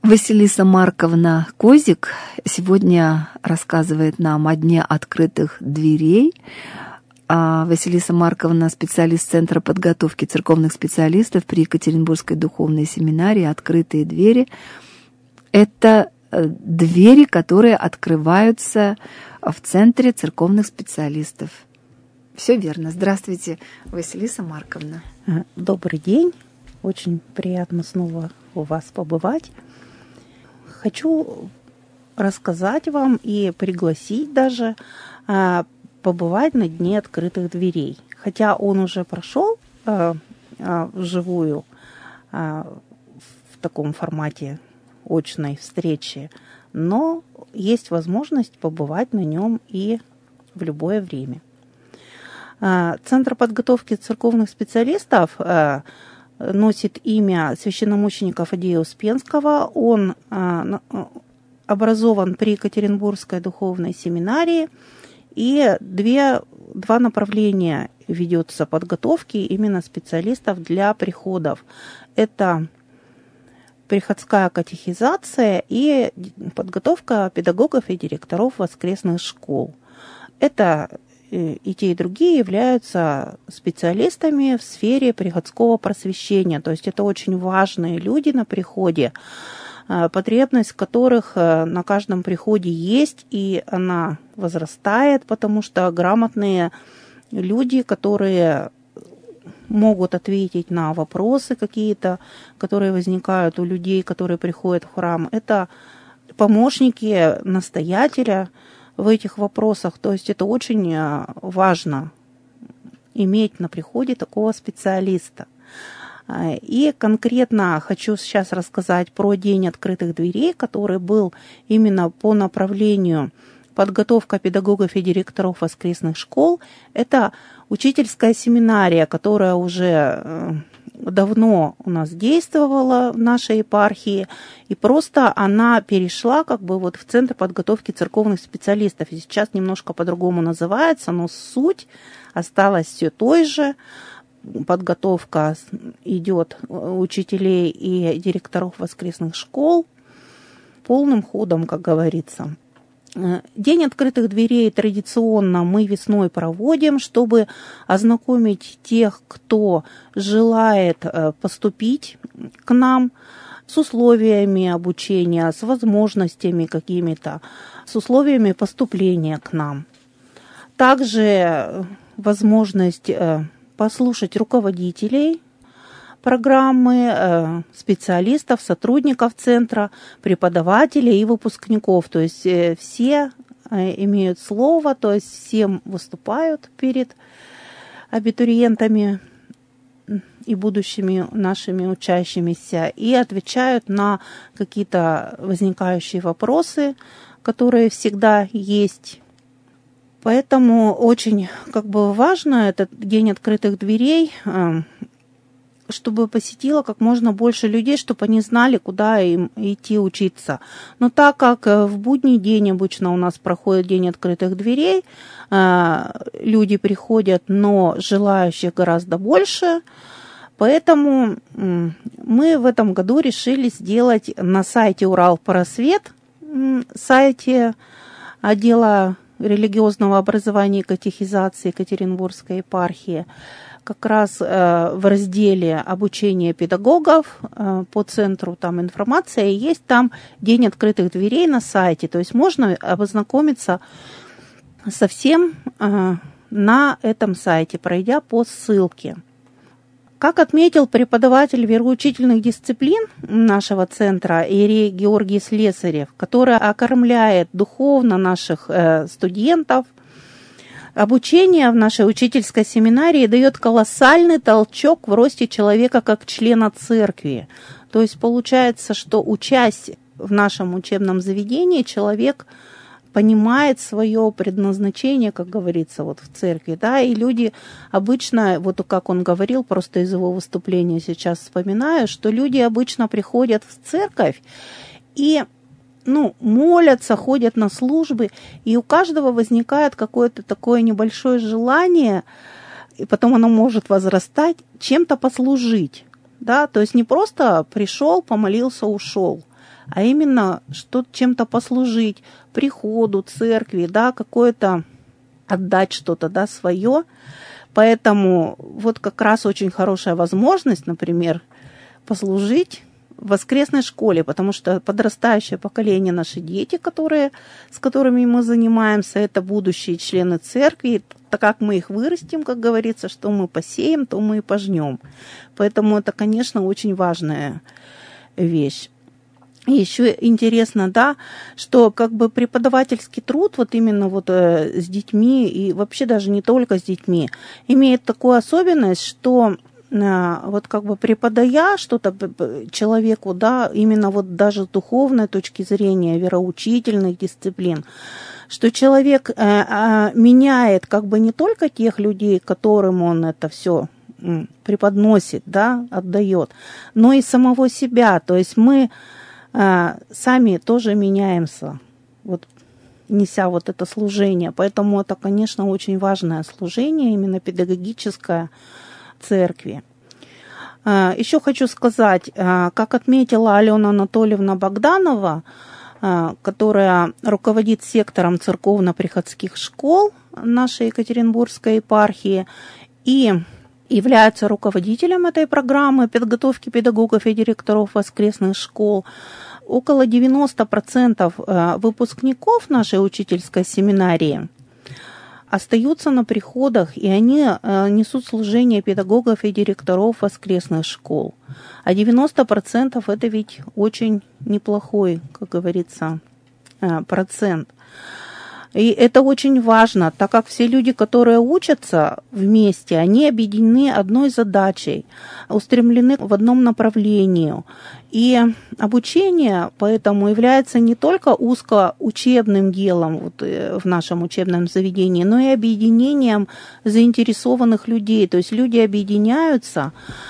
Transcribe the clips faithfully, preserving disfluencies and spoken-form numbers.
Василиса Марковна Козик сегодня рассказывает нам о Дне открытых дверей. Василиса Марковна – специалист Центра подготовки церковных специалистов при Екатеринбургской духовной семинарии «Открытые двери». Это двери, которые открываются в Центре церковных специалистов. Все верно. Здравствуйте, Василиса Марковна. Добрый день. Очень приятно снова у вас побывать. Хочу рассказать вам и пригласить даже а, побывать на Дне открытых дверей. Хотя он уже прошел а, а, вживую а, в таком формате очной встречи, но есть возможность побывать на нем и в любое время. А, Центр подготовки церковных специалистов а, носит имя священномученика Фадея Успенского. Он а, образован при Екатеринбургской духовной семинарии, и две, два направления ведется подготовки именно специалистов для приходов. Это приходская катехизация и подготовка педагогов и директоров воскресных школ. Это и те, и другие являются специалистами в сфере приходского просвещения. То есть это очень важные люди на приходе, потребность которых на каждом приходе есть, и она возрастает, потому что грамотные люди, которые могут ответить на вопросы какие-то, которые возникают у людей, которые приходят в храм, это помощники настоятеля в этих вопросах. То есть это очень важно иметь на приходе такого специалиста. И конкретно хочу сейчас рассказать про День открытых дверей, который был именно по направлению подготовка педагогов и директоров воскресных школ. Это учительская семинария, которая уже давно у нас действовала в нашей епархии, и просто она перешла как бы вот в Центр подготовки церковных специалистов. И сейчас немножко по-другому называется, но суть осталась все той же. Подготовка идет учителей и директоров воскресных школ полным ходом, как говорится. День открытых дверей традиционно мы весной проводим, чтобы ознакомить тех, кто желает поступить к нам, с условиями обучения, с возможностями какими-то, с условиями поступления к нам. Также возможность послушать руководителей программы, специалистов, сотрудников центра, преподавателей и выпускников. То есть все имеют слово, то есть все выступают перед абитуриентами и будущими нашими учащимися и отвечают на какие-то возникающие вопросы, которые всегда есть. Поэтому очень как бы важно этот День открытых дверей, чтобы посетило как можно больше людей, чтобы они знали, куда им идти учиться. Но так как в будний день обычно у нас проходит День открытых дверей, люди приходят, но желающих гораздо больше, поэтому мы в этом году решили сделать на сайте Урал-Просвет, сайте отдела религиозного образования и катехизации Екатеринбургской епархии, как раз э, в разделе обучения педагогов э, по центру там информация, и есть там День открытых дверей на сайте, то есть можно ознакомиться со всем э, на этом сайте, пройдя по ссылке. Как отметил преподаватель вероучительных дисциплин нашего центра иерей Георгий Слесарев, который окормляет духовно наших э, студентов, обучение в нашей учительской семинарии дает колоссальный толчок в росте человека как члена церкви. То есть получается, что учась в нашем учебном заведении, человек понимает свое предназначение, как говорится, вот в церкви, да, и люди обычно, вот как он говорил, просто из его выступления сейчас вспоминаю, что люди обычно приходят в церковь и ну, молятся, ходят на службы, и у каждого возникает какое-то такое небольшое желание, и потом оно может возрастать, чем-то послужить, да, то есть не просто пришел, помолился, ушел, а именно что чем-то послужить приходу, церкви, да, какое-то отдать что-то, да, свое. Поэтому вот как раз очень хорошая возможность, например, послужить в воскресной школе, потому что подрастающее поколение, наши дети, которые, с которыми мы занимаемся, это будущие члены церкви. Так как мы их вырастим, как говорится, что мы посеем, то мы и пожнем. Поэтому это, конечно, очень важная вещь. И еще интересно, да, что как бы преподавательский труд, вот именно вот э, с детьми, и вообще даже не только с детьми, имеет такую особенность, что вот как бы преподая что-то человеку, да, именно вот даже с духовной точки зрения, вероучительных дисциплин, что человек э, э, меняет как бы не только тех людей, которым он это все преподносит, да, отдает, но и самого себя. То есть мы э, сами тоже меняемся, вот, неся вот это служение. Поэтому это, конечно, очень важное служение, именно педагогическое, церкви. Еще хочу сказать, как отметила Алена Анатольевна Богданова, которая руководит сектором церковно-приходских школ нашей Екатеринбургской епархии и является руководителем этой программы подготовки педагогов и директоров воскресных школ, около девяносто процентов выпускников нашей учительской семинарии остаются на приходах, и они э, несут служение педагогов и директоров воскресных школ. А девяносто процентов это ведь очень неплохой, как говорится, э, процент. И это очень важно, так как все люди, которые учатся вместе, они объединены одной задачей, устремлены в одном направлении. И обучение поэтому является не только узкоучебным делом вот, в нашем учебном заведении, но и объединением заинтересованных людей. То есть люди объединяются,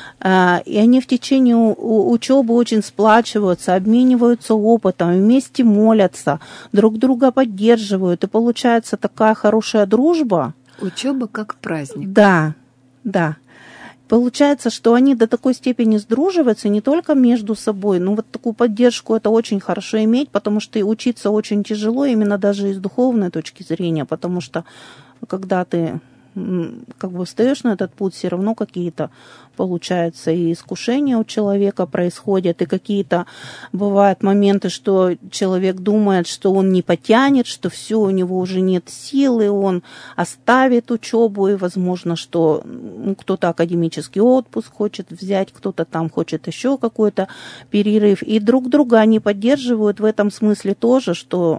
и они в течение учебы очень сплачиваются, обмениваются опытом, вместе молятся, друг друга поддерживают, и получается такая хорошая дружба. Учеба как праздник. Да, да. Получается, что они до такой степени сдруживаются не только между собой, но вот такую поддержку это очень хорошо иметь, потому что и учиться очень тяжело, именно даже и с духовной точки зрения, потому что когда ты как бы встаешь на этот путь, все равно какие-то, получается, и искушения у человека происходят, и какие-то бывают моменты, что человек думает, что он не потянет, что все, у него уже нет силы, он оставит учебу, и, возможно, что ну, кто-то академический отпуск хочет взять, кто-то там хочет еще какой-то перерыв, и друг друга они поддерживают в этом смысле тоже, что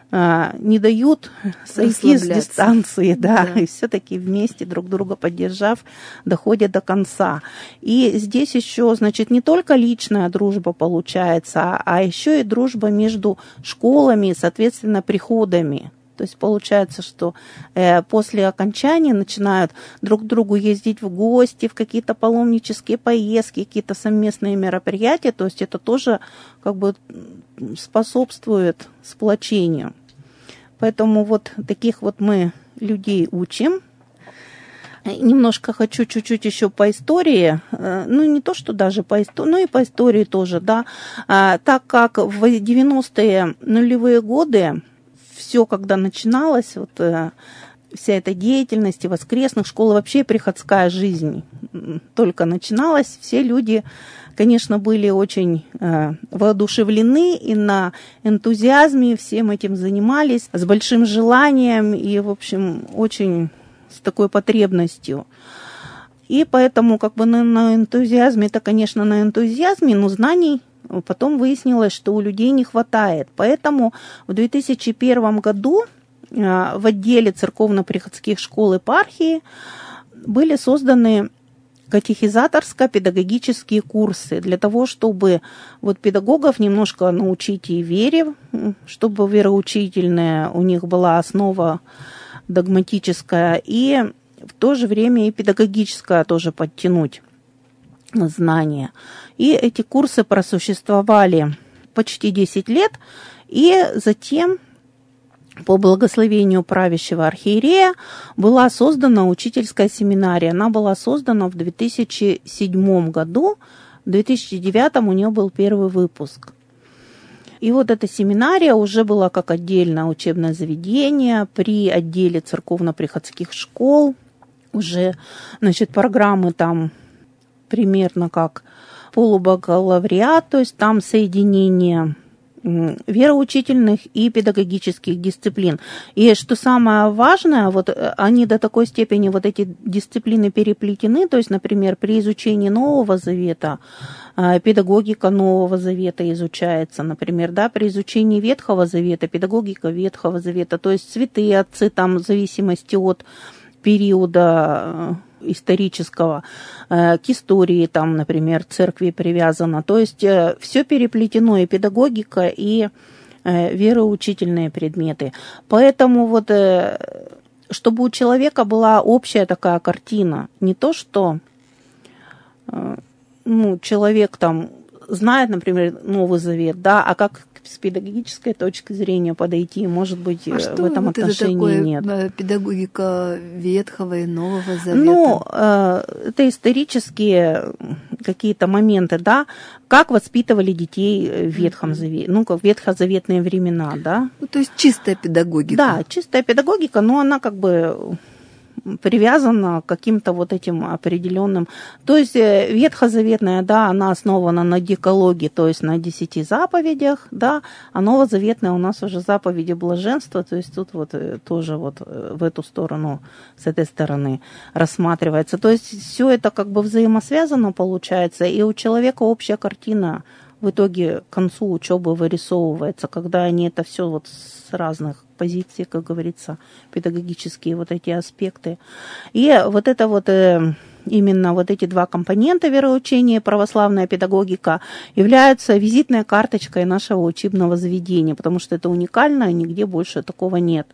не дают сойти с дистанции, да, да. И все-таки вместе друг друга поддержав, доходят до конца. И здесь еще, значит, не только личная дружба получается, а еще и дружба между школами, соответственно, приходами. То есть получается, что э, после окончания начинают друг к другу ездить в гости, в какие-то паломнические поездки, какие-то совместные мероприятия. То есть это тоже как бы способствует сплочению. Поэтому вот таких вот мы людей учим. Немножко хочу чуть-чуть еще по истории, ну не то, что даже по истории, но и по истории тоже, да. Так как в девяностые нулевые годы все, когда начиналось, вот вся эта деятельность и воскресных школ, вообще приходская жизнь только начиналась, все люди, конечно, были очень э, воодушевлены и на энтузиазме всем этим занимались, с большим желанием и, в общем, очень с такой потребностью. И поэтому как бы на, на энтузиазме, это, конечно, на энтузиазме, но знаний потом выяснилось, что у людей не хватает. Поэтому в две тысячи первом году э, в отделе церковно-приходских школ епархии были созданы катехизаторско-педагогические курсы для того, чтобы вот педагогов немножко научить и вере, чтобы вероучительная у них была основа догматическая, и в то же время и педагогическая тоже подтянуть знания. И эти курсы просуществовали почти десять лет, и затем по благословению правящего архиерея была создана учительская семинария. Она была создана в две тысячи седьмом году, в две тысячи девятом у нее был первый выпуск. И вот эта семинария уже была как отдельное учебное заведение при отделе церковно-приходских школ. Уже, значит, программы там примерно как полубакалавриат, то есть там соединение вероучительных и педагогических дисциплин. И что самое важное, вот они до такой степени, вот эти дисциплины переплетены, то есть, например, при изучении Нового Завета, педагогика Нового Завета изучается, например, да, при изучении Ветхого Завета, педагогика Ветхого Завета, то есть святые отцы там в зависимости от периода исторического, к истории, там, например, церкви привязано. То есть все переплетено, и педагогика, и вероучительные предметы. Поэтому вот, чтобы у человека была общая такая картина, не то, что ну, человек там знает, например, Новый Завет, да, а как с педагогической точки зрения подойти, может быть, а что в этом вот отношении это нет. Педагогика Ветхого и Нового Завета? Ну, это исторические какие-то моменты, да, как воспитывали детей в Ветхом Завете, ну, как в ветхозаветные времена, да. Ну, то есть чистая педагогика. Да, чистая педагогика, но она как бы привязана к каким-то вот этим определенным. То есть ветхозаветная, да, она основана на декалоге, то есть на десяти заповедях, да, а новозаветная у нас уже заповеди блаженства, то есть тут вот тоже вот в эту сторону, с этой стороны рассматривается. То есть все это как бы взаимосвязано получается, и у человека общая картина в итоге к концу учебы вырисовывается, когда они это все вот с разных позиций, как говорится, педагогические вот эти аспекты. И вот это вот э, именно вот эти два компонента вероучения и православная педагогика являются визитной карточкой нашего учебного заведения, потому что это уникально, нигде больше такого нет.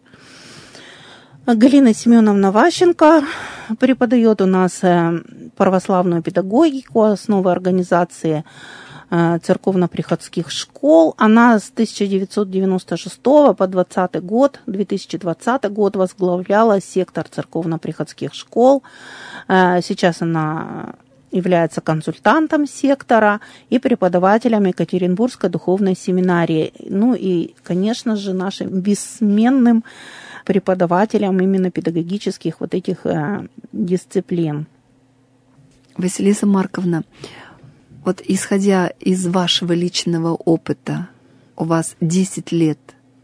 Галина Семеновна Ващенко преподает у нас православную педагогику, основы организации церковно-приходских школ. Она с тысяча девятьсот девяносто шестого по двадцатый год, две тысячи двадцатый год возглавляла сектор церковно-приходских школ. Сейчас она является консультантом сектора и преподавателем Екатеринбургской духовной семинарии. Ну и, конечно же, нашим бессменным преподавателем именно педагогических вот этих дисциплин. Василиса Марковна, вот исходя из вашего личного опыта, у вас десять лет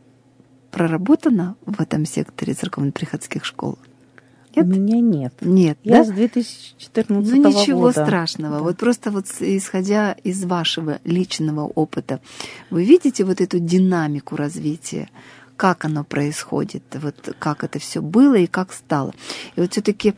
проработано в этом секторе церковно-приходских школ? Нет? У меня нет. Нет, Я да? с две тысячи четырнадцатого года. Ну ничего года. страшного. Да. Вот просто вот исходя из вашего личного опыта, вы видите вот эту динамику развития? Как оно происходит, вот как это все было и как стало. И вот все-таки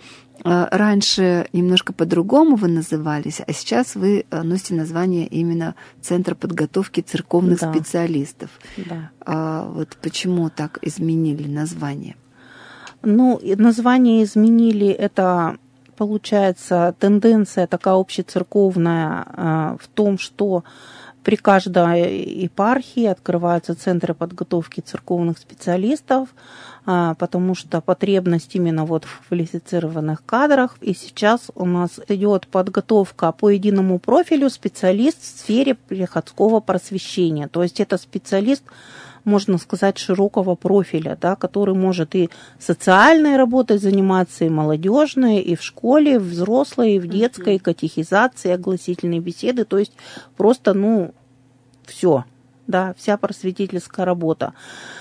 раньше немножко по-другому вы назывались, а сейчас вы носите название именно Центр подготовки церковных да. специалистов. Да. А вот почему так изменили название? Ну, название изменили, это, получается, тенденция такая общецерковная в том, что при каждой епархии открываются центры подготовки церковных специалистов, потому что потребность именно вот в квалифицированных кадрах. И сейчас у нас идет подготовка по единому профилю специалист в сфере приходского просвещения. То есть это специалист, можно сказать, широкого профиля, да, который может и социальной работой заниматься, и молодежной, и в школе, и в взрослой, и в детской, и катехизации, и огласительные беседы. То есть просто, ну, все, да, вся просветительская работа.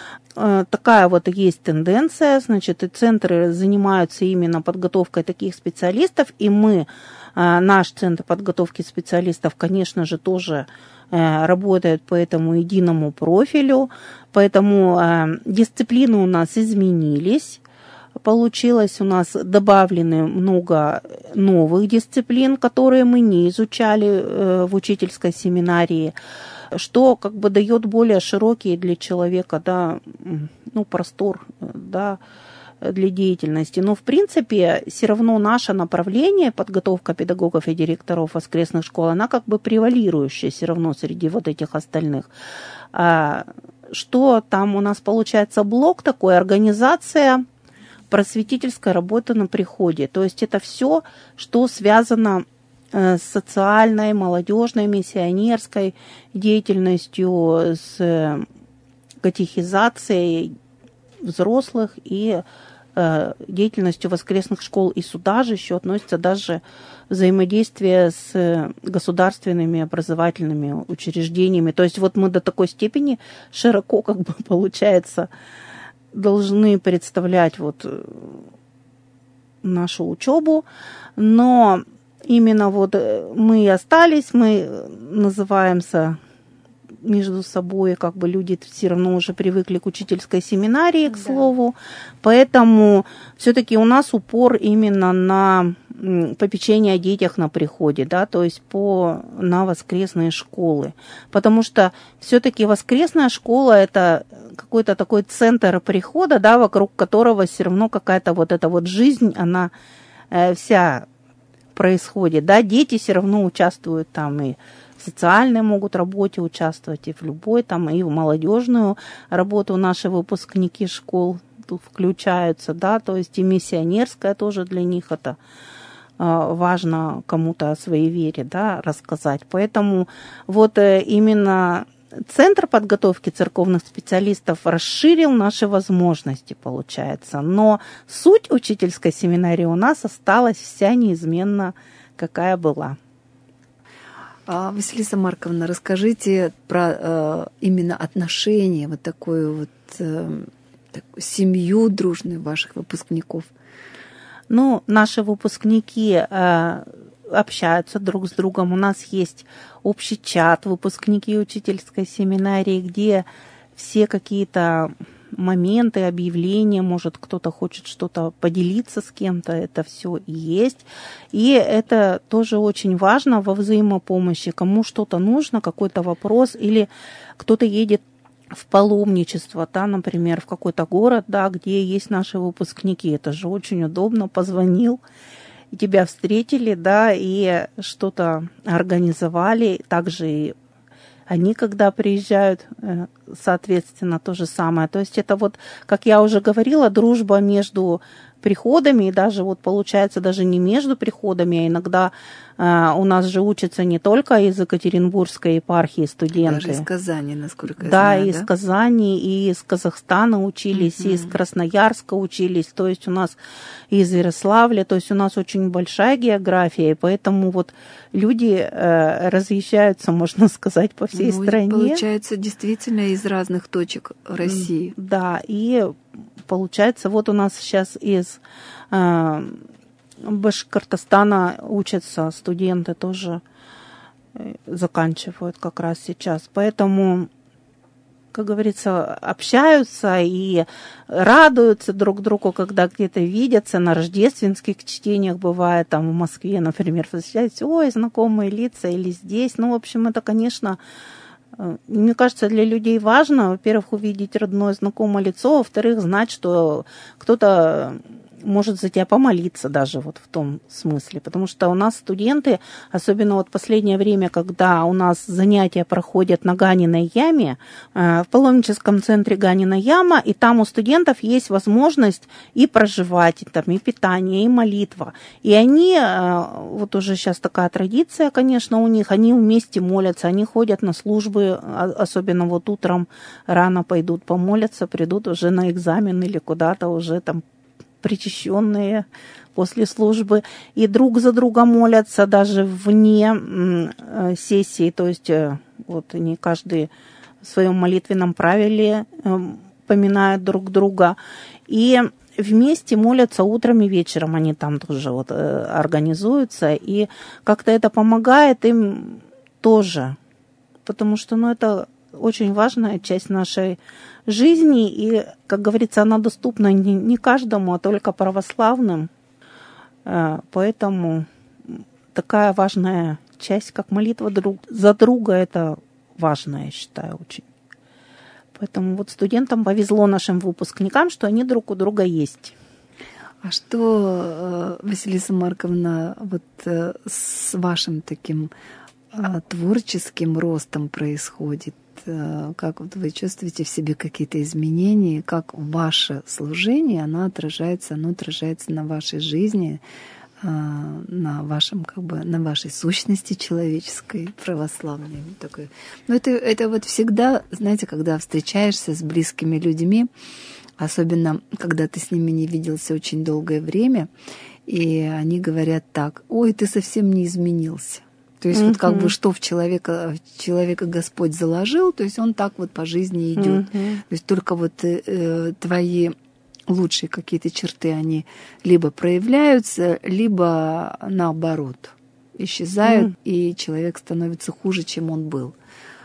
Такая вот есть тенденция, значит, и центры занимаются именно подготовкой таких специалистов, и мы, наш центр подготовки специалистов, конечно же, тоже работает по этому единому профилю, поэтому дисциплины у нас изменились, получилось у нас добавлены много новых дисциплин, которые мы не изучали в учительской семинарии, что как бы дает более широкий для человека, да, ну, простор, да, для деятельности. Но, в принципе, все равно наше направление, подготовка педагогов и директоров воскресных школ, она как бы превалирующая все равно среди вот этих остальных. А что там у нас получается блок такой, организация просветительской работы на приходе. То есть это все, что связано социальной, молодежной, миссионерской деятельностью, с катехизацией взрослых и деятельностью воскресных школ. И сюда же еще относится даже взаимодействие с государственными образовательными учреждениями. То есть вот мы до такой степени широко, как бы получается, должны представлять вот нашу учебу, но именно вот мы и остались, мы называемся между собой, как бы люди все равно уже привыкли к учительской семинарии, к да. слову, поэтому все-таки у нас упор именно на попечение о детях на приходе, да, то есть по, на воскресные школы, потому что все-таки воскресная школа – это какой-то такой центр прихода, да, вокруг которого все равно какая-то вот эта вот жизнь, она э, вся происходит, да, дети все равно участвуют там и в социальной могут работе участвовать, и в любой там, и в молодежную работу наши выпускники школ тут включаются, да, то есть и миссионерская тоже для них это э, важно кому-то о своей вере, да, рассказать. Поэтому вот э, именно Центр подготовки церковных специалистов расширил наши возможности, получается, но суть учительской семинарии у нас осталась вся неизменно, какая была. Василиса Марковна, расскажите про э, именно отношения, вот такую вот э, такую семью дружную ваших выпускников. Ну, наши выпускники э, общаются друг с другом. У нас есть общий чат выпускники учительской семинарии, где все какие-то моменты, объявления, может, кто-то хочет что-то поделиться с кем-то, это все и есть. И это тоже очень важно во взаимопомощи. Кому что-то нужно, какой-то вопрос, или кто-то едет в паломничество, да, например, в какой-то город, да, где есть наши выпускники. Это же очень удобно. Позвонил, и тебя встретили, да, и что-то организовали. Также и они, когда приезжают, соответственно, то же самое. То есть это вот, как я уже говорила, дружба между приходами, и даже вот получается даже не между приходами, а иногда э, у нас же учатся не только из Екатеринбургской епархии студенты. Даже из Казани, насколько я да, знаю. Из да, из Казани, и из Казахстана учились, uh-huh. и из Красноярска учились, то есть у нас из Ярославля, то есть у нас очень большая география, и поэтому вот люди э, разъезжаются, можно сказать, по всей ну, стране. Получается, действительно из разных точек России. Да, и получается, вот у нас сейчас из э, Башкортостана учатся студенты, тоже заканчивают как раз сейчас. Поэтому, как говорится, общаются и радуются друг другу, когда где-то видятся. На рождественских чтениях бывает, там в Москве, например, встречаются, ой, знакомые лица, или здесь. Ну, в общем, это, конечно, мне кажется, для людей важно, во-первых, увидеть родное знакомое лицо, во-вторых, знать, что кто-то может за тебя помолиться даже вот в том смысле, потому что у нас студенты, особенно вот последнее время, когда у нас занятия проходят на Ганиной яме, в паломническом центре Ганина яма, и там у студентов есть возможность и проживать, и, там, и питание, и молитва. И они, вот уже сейчас такая традиция, конечно, у них, они вместе молятся, они ходят на службы, особенно вот утром рано пойдут помолятся, придут уже на экзамен или куда-то уже там причащенные после службы, и друг за друга молятся даже вне сессии, то есть вот они каждый в своем молитвенном правиле поминают друг друга, и вместе молятся утром и вечером, они там тоже вот организуются, и как-то это помогает им тоже, потому что, ну, это очень важная часть нашей жизни, и, как говорится, она доступна не, не каждому, а только православным. Поэтому такая важная часть, как молитва друг за друга, это важно, я считаю, очень. Поэтому вот студентам повезло, нашим выпускникам, что они друг у друга есть. А что, Василиса Марковна, вот с вашим таким творческим ростом происходит? Как вот вы чувствуете в себе какие-то изменения, как ваше служение, оно отражается, оно отражается на вашей жизни, на вашем, как бы, на вашей сущности человеческой, православной. Такой. Но это, это вот всегда, знаете, когда встречаешься с близкими людьми, особенно когда ты с ними не виделся очень долгое время, и они говорят так: ой, ты совсем не изменился. То есть mm-hmm. вот как бы что в человека, в человека Господь заложил, то есть он так вот по жизни идет. Mm-hmm. То есть только вот э, твои лучшие какие-то черты, они либо проявляются, либо наоборот исчезают, mm. и человек становится хуже, чем он был.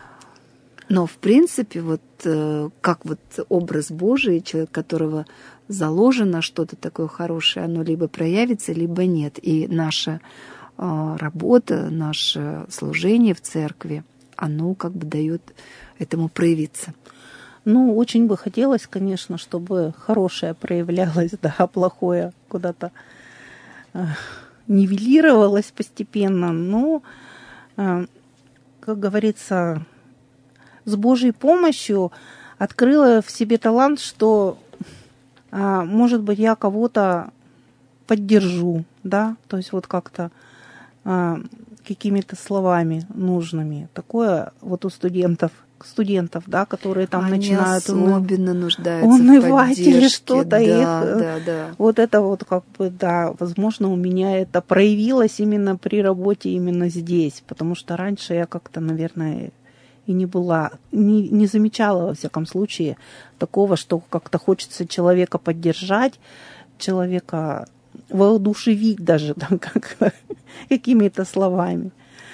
Но в принципе, вот как вот образ Божий, человек, которого заложено что-то такое хорошее, оно либо проявится, либо нет. И наша работа, наше служение в церкви, оно как бы дает этому проявиться. Ну, очень бы хотелось, конечно, чтобы хорошее проявлялось, да, а плохое куда-то э, нивелировалось постепенно. Но, э, как говорится, с Божьей помощью открыла в себе талант, что, э, может быть, я кого-то поддержу, да, то есть вот как-то э, какими-то словами нужными. Такое вот у студентов студентов, да, которые там они начинают особенно уны... нуждаются унывать в поддержке. Или что-то да, их. Да, да. Вот это вот как бы, да, возможно, у меня это проявилось именно при работе именно здесь, потому что раньше я как-то, наверное, и не была, не, не замечала, во всяком случае, такого, что как-то хочется человека поддержать, человека воодушевить даже там, как, какими-то словами.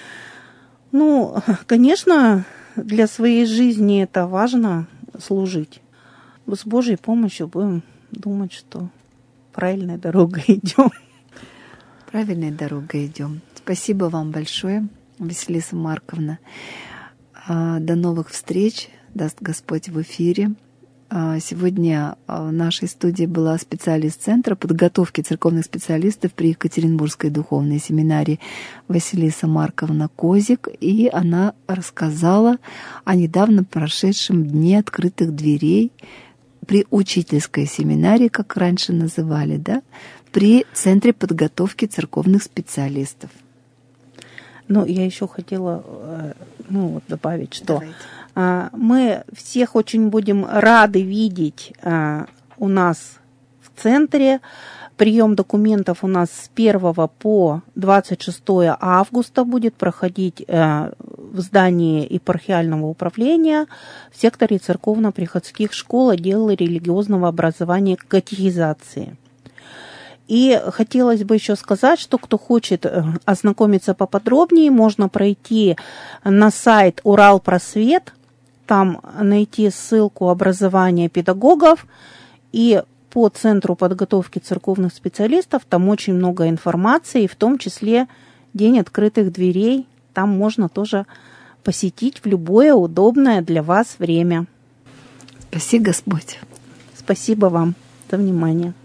Ну, конечно, для своей жизни это важно служить. С Божьей помощью будем думать, что правильной дорогой идем. Правильной дорогой идем. Спасибо вам большое, Василиса Марковна. До новых встреч. Даст Господь в эфире. Сегодня в нашей студии была специалист Центра подготовки церковных специалистов при Екатеринбургской духовной семинарии Василиса Марковна Козик, и она рассказала о недавно прошедшем Дне открытых дверей при учительской семинарии, как раньше называли, да, при Центре подготовки церковных специалистов. Ну, я еще хотела ну, вот добавить, что Давайте. Мы всех очень будем рады видеть у нас в центре. Прием документов у нас с первого по двадцать шестое августа будет проходить в здании епархиального управления в секторе церковно-приходских школ отдела религиозного образования катехизации. И хотелось бы еще сказать, что кто хочет ознакомиться поподробнее, можно пройти на сайт Уралпросвет, там найти ссылку образования педагогов, и по Центру подготовки церковных специалистов там очень много информации, в том числе День открытых дверей. Там можно тоже посетить в любое удобное для вас время. Спаси Господь. Спасибо вам за внимание.